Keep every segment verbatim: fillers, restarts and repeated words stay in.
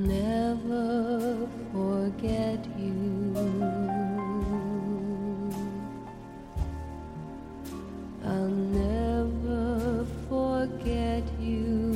never forget you. I'll never forget you.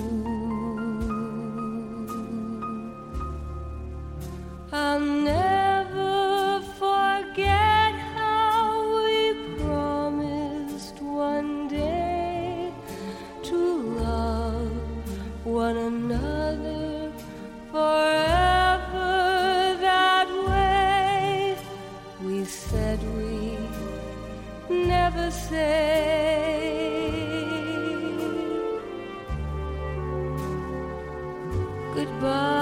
I'll never forget how we promised one day to love one another forever that way. We said we'd never say goodbye.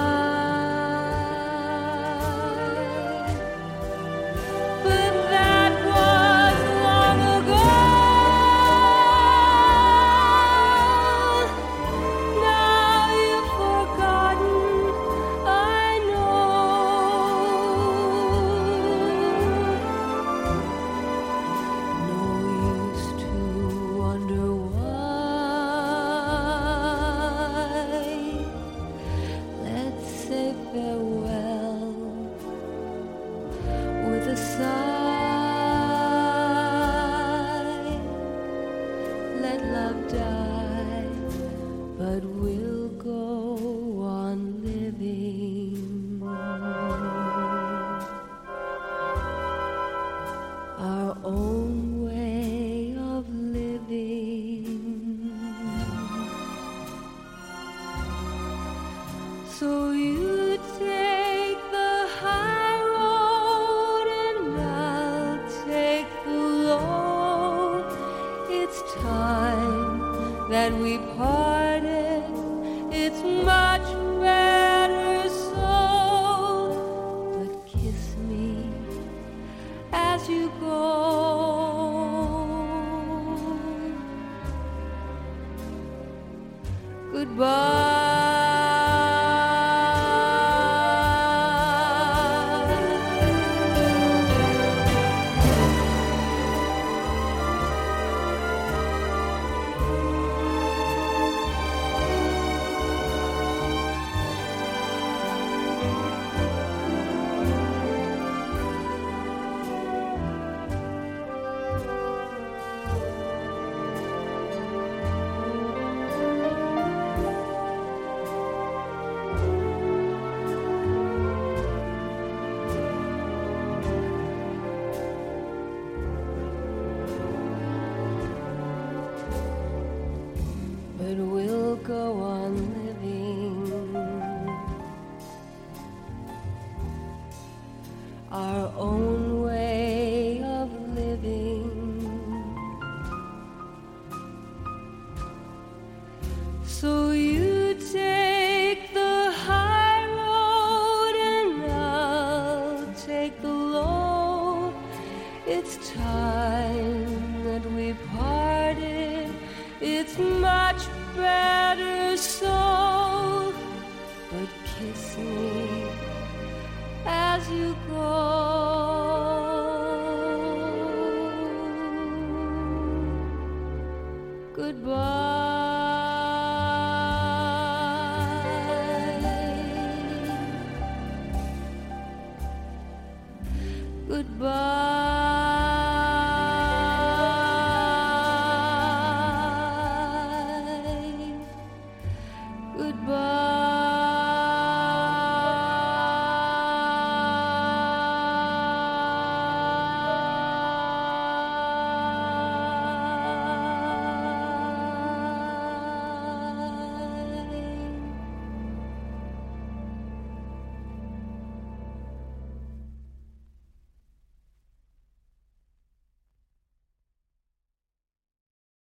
So you take the high road and I'll take the low. It's time that we parted. It's much better so. But kiss me as you go. Goodbye. But we'll go on living our own way of living. So you take the high road and I'll take the low. It's time that we parted. It's much better so. But kiss me as you go. Goodbye. Goodbye.